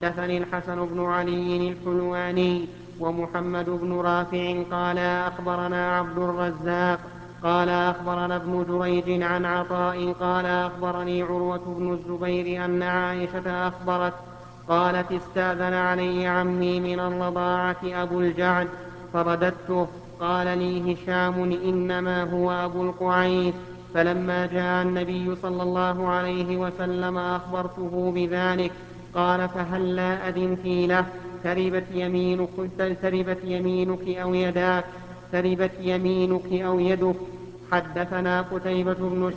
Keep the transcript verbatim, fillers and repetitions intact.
حدثني الحسن بن علي الحلواني ومحمد بن رافع قال أخبرنا عبد الرزاق قال أخبرنا ابن جريج عن عطاء قال أخبرني عروة بن الزبير أن عائشة أخبرت قالت استأذن علي عمي من الرضاعة أبو الجعد فرددته. قال لي هشام إنما هو أبو القعيس. فلما جاء النبي صلى الله عليه وسلم أخبرته بذلك قال فهلا أذنت له تربت يمينك, تربت يمينك أو يداك تربت يمينك أو يدك. حدثنا قتيبة بن